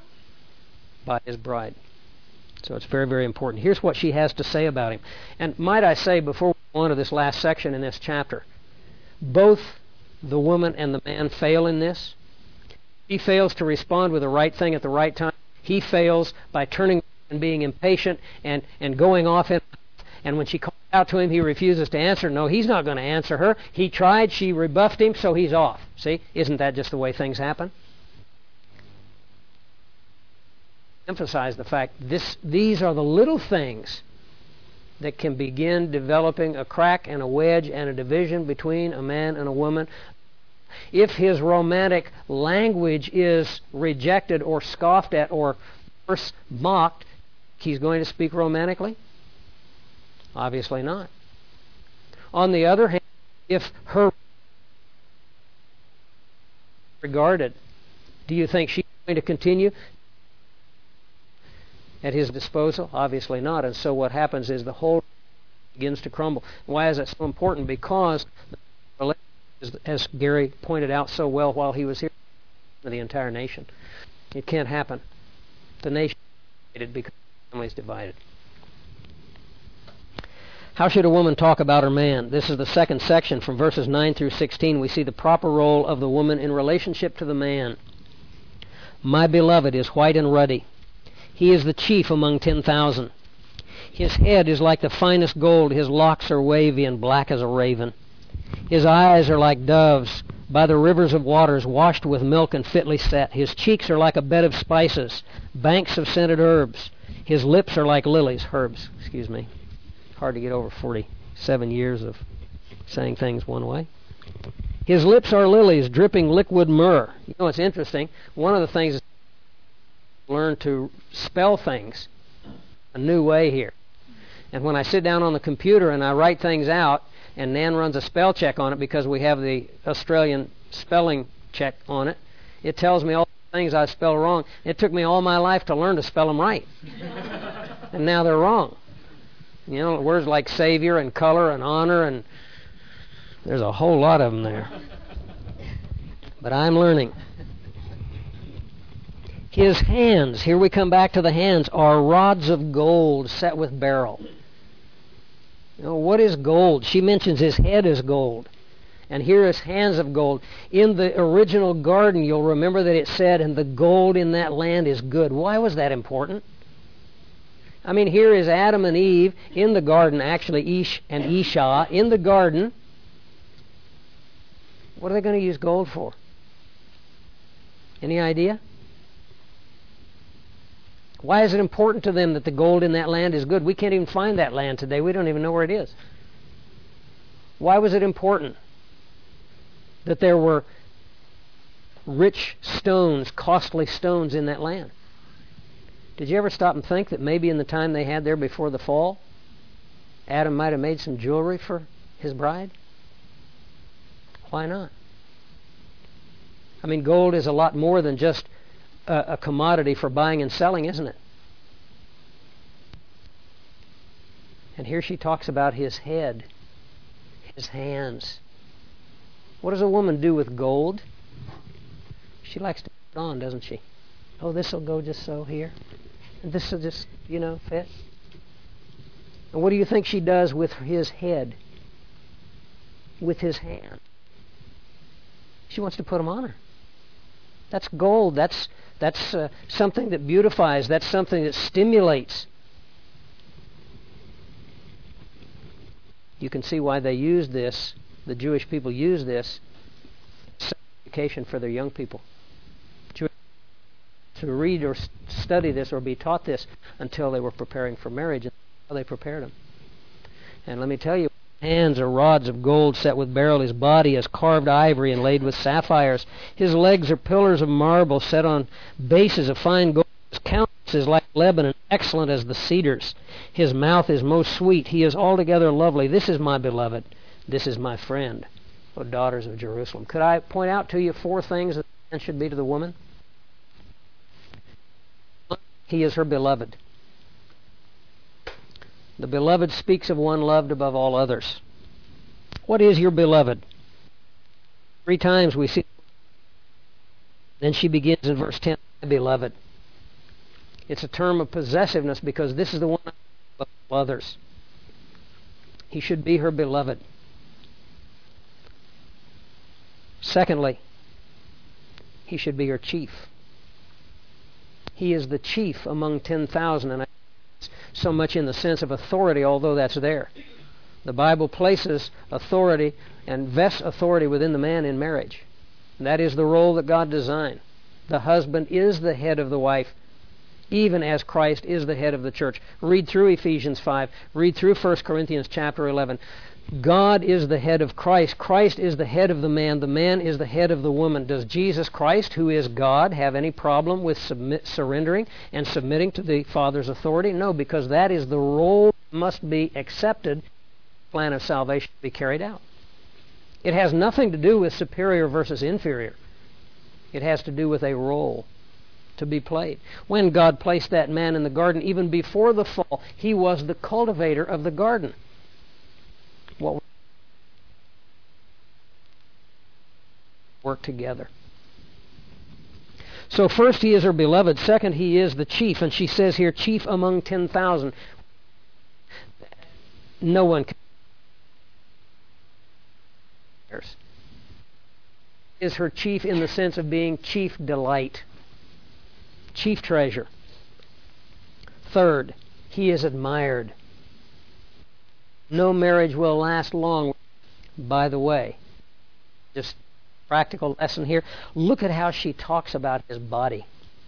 by his bride. So it's very, very important. Here's what she has to say about him. And might I say, before we go on to this last section in this chapter, both the woman and the man fail in this. He fails to respond with the right thing at the right time. He fails by turning and being impatient and, and going off in. And when she calls out to him, he refuses to answer. No, he's not going to answer her. He tried, she rebuffed him, so he's off. See? Isn't that just the way things happen? Emphasize the fact this these are the little things that can begin developing a crack and a wedge and a division between a man and a woman. If his romantic language is rejected or scoffed at or worse, mocked, he's going to speak romantically? Obviously not. On the other hand, if her regarded, do you think she's going to continue at his disposal? Obviously not. And so what happens is the whole begins to crumble. Why is that so important? Because, as Gary pointed out so well while he was here, the entire nation. It can't happen. The nation is divided because the family is divided. How should a woman talk about her man? This is the second section from verses nine through sixteen. We see the proper role of the woman in relationship to the man. My beloved is white and ruddy. He is the chief among ten thousand. His head is like the finest gold. His locks are wavy and black as a raven. His eyes are like doves by the rivers of waters, washed with milk and fitly set. His cheeks are like a bed of spices, banks of scented herbs. His lips are like lilies, herbs, excuse me. Hard to get over forty-seven years of saying things one way. His lips are lilies, dripping liquid myrrh. You know, it's interesting. One of the things is to learn to spell things a new way here. And when I sit down on the computer and I write things out, and Nan runs a spell check on it because we have the Australian spelling check on it, it tells me all the things I spell wrong. It took me all my life to learn to spell them right. And now they're wrong. You know, words like savior and color and honor, and there's a whole lot of them there. But I'm learning. His hands, here we come back to the hands, are rods of gold set with beryl. You know, what is gold? She mentions his head is gold. And here his hands of gold. In the original garden, you'll remember that it said, and the gold in that land is good. Why was that important? I mean, here is Adam and Eve in the garden, actually Ish and Isha, in the garden. What are they going to use gold for? Any idea? Why is it important to them that the gold in that land is good? We can't even find that land today. We don't even know where it is. Why was it important that there were rich stones, costly stones in that land? Did you ever stop and think that maybe in the time they had there before the fall, Adam might have made some jewelry for his bride? Why not? I mean, gold is a lot more than just a, a commodity for buying and selling, isn't it? And here she talks about his head, his hands. What does a woman do with gold? She likes to put it on, doesn't she? Oh, this will go just so here. And this will just, you know, fit. And what do you think she does with his head? With his hand? She wants to put them on her. That's gold. That's that's uh, something that beautifies. That's something that stimulates. You can see why they use this. The Jewish people use this education for their young people. To read or study this or be taught this until they were preparing for marriage, and how they prepared them. And let me tell you, his hands are rods of gold set with beryl. His body is carved ivory and laid with sapphires. His legs are pillars of marble set on bases of fine gold. His countenance is like Lebanon, excellent as the cedars. His mouth is most sweet. He is altogether lovely. This is my beloved. This is my friend, O daughters of Jerusalem. Could I point out to you four things that a man should be to the woman? He is her beloved. The beloved speaks of one loved above all others. What is your beloved? Three times we see. Then she begins in verse ten, my beloved. It's a term of possessiveness because this is the one above others. He should be her beloved. Secondly, he should be her chief. He is the chief among ten thousand, and I so much in the sense of authority, although that's there. The Bible places authority and vests authority within the man in marriage. And that is the role that God designed. The husband is the head of the wife, even as Christ is the head of the church. Read through Ephesians five. Read through First Corinthians chapter eleven. God is the head of Christ. Christ is the head of the man. The man is the head of the woman. Does Jesus Christ, who is God, have any problem with submit, surrendering and submitting to the Father's authority? No, because that is the role that must be accepted. The plan of salvation to be carried out. It has nothing to do with superior versus inferior. It has to do with a role to be played. When God placed that man in the garden, even before the fall, he was the cultivator of the garden. What work together. So first, he is her beloved. Second, he is the chief. And she says here, chief among ten thousand. no one can. Is her chief in the sense of being chief delight, chief treasure. Third, he is admired. No marriage will last long. By the way, just practical lesson here. Look at how she talks about his body.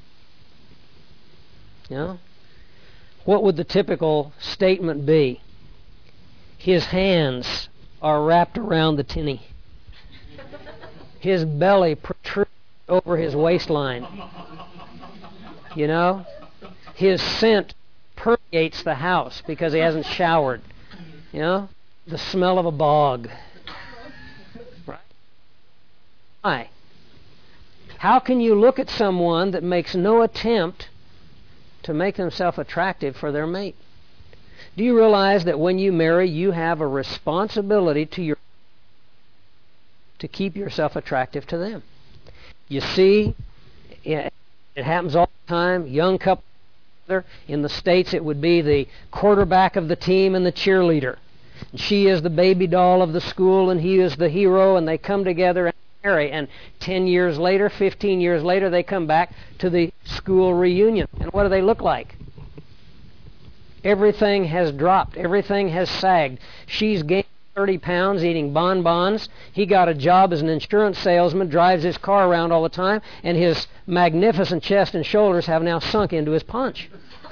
You know? What would the typical statement be? His hands are wrapped around the tinny. His belly protrudes over his waistline. You know? His scent permeates the house because he hasn't showered. You know? The smell of a bog. Right? Why? How can you look at someone that makes no attempt to make themselves attractive for their mate? Do you realize that when you marry, you have a responsibility to your to keep yourself attractive to them? You see, it happens all the time. Young couples, in the States, it would be the quarterback of the team and the cheerleader. She is the baby doll of the school, and he is the hero, and they come together and marry. And ten years later, fifteen years later, they come back to the school reunion. And what do they look like? Everything has dropped. Everything has sagged. She's gained thirty pounds eating bonbons. He got a job as an insurance salesman, drives his car around all the time, and his magnificent chest and shoulders have now sunk into his punch.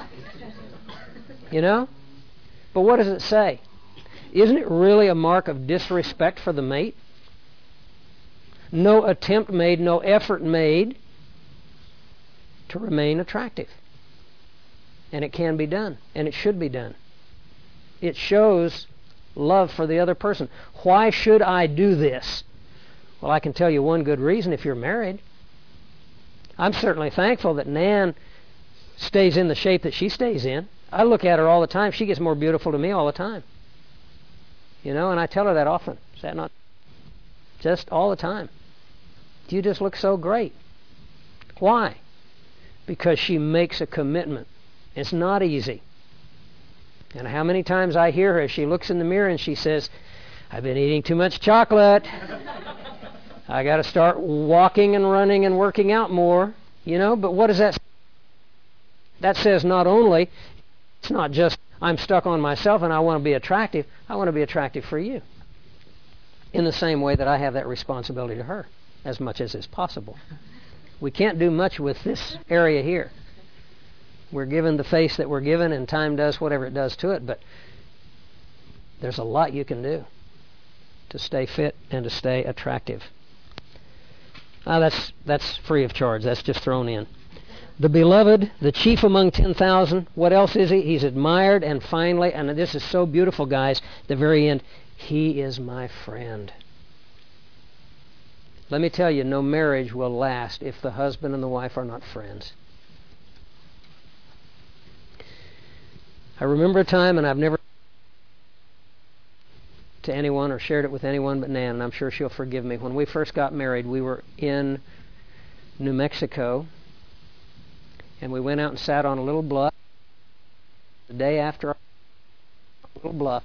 You know? But what does it say? Isn't it really a mark of disrespect for the mate? No attempt made, no effort made to remain attractive. And it can be done, and it should be done. It shows love for the other person. Why should I do this? Well, I can tell you one good reason if you're married. I'm certainly thankful that Nan stays in the shape that she stays in. I look at her all the time. She gets more beautiful to me all the time. You know, and I tell her that often. Is that not just all the time? You just look so great. Why? Because she makes a commitment. It's not easy. And how many times I hear her as she looks in the mirror and she says, I've been eating too much chocolate. I got to start walking and running and working out more. You know, but what does that say? That says not only, it's not just I'm stuck on myself and I want to be attractive. I want to be attractive for you. In the same way that I have that responsibility to her, as much as is possible. We can't do much with this area here. We're given the face that we're given, and time does whatever it does to it, but there's a lot you can do to stay fit and to stay attractive. Ah, that's that's free of charge. That's just thrown in. The beloved, the chief among ten thousand. What else is he? He's admired, and finally, and this is so beautiful, guys, the very end, he is my friend. Let me tell you, no marriage will last if the husband and the wife are not friends. I remember a time, and I've never to anyone or shared it with anyone but Nan, and I'm sure she'll forgive me. When we first got married, we were in New Mexico, and we went out and sat on a little bluff. The day after, a little bluff,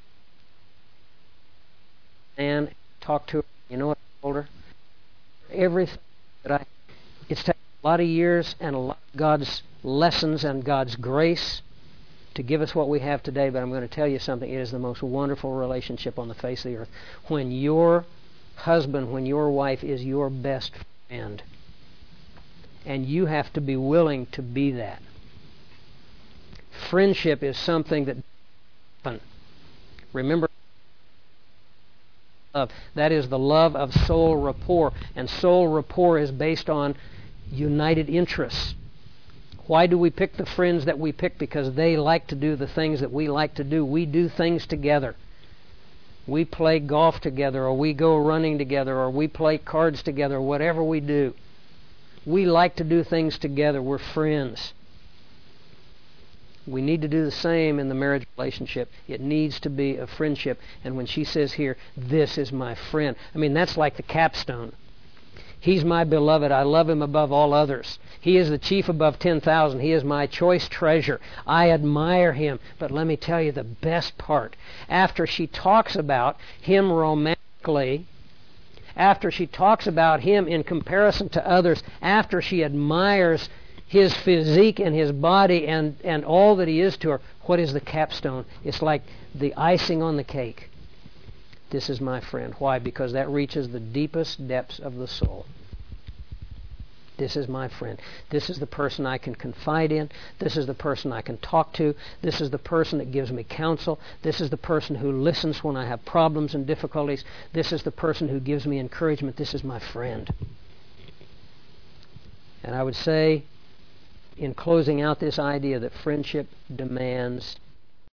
and talked to her. You know what I told her? Everything that I, it's taken a lot of years and a lot of God's lessons and God's grace to give us what we have today, but I'm going to tell you something. It is the most wonderful relationship on the face of the earth. When your husband, when your wife is your best friend, and you have to be willing to be that. Friendship is something that, remember, love. That is the love of soul rapport, and soul rapport is based on united interests. Why do we pick the friends that we pick? Because they like to do the things that we like to do. We do things together. We play golf together, or we go running together, or we play cards together, whatever we do. We like to do things together. We're friends. We need to do the same in the marriage relationship. It needs to be a friendship. And when she says here, this is my friend, I mean, that's like the capstone. He's my beloved. I love him above all others. He is the chief above ten thousand. He is my choice treasure. I admire him. But let me tell you the best part. After she talks about him romantically, after she talks about him in comparison to others, after she admires his physique and his body and, and all that he is to her, what is the capstone? It's like the icing on the cake. This is my friend. Why? Because that reaches the deepest depths of the soul. This is my friend. This is the person I can confide in. This is the person I can talk to. This is the person that gives me counsel. This is the person who listens when I have problems and difficulties. This is the person who gives me encouragement. This is my friend. And I would say, in closing out this idea, that friendship demands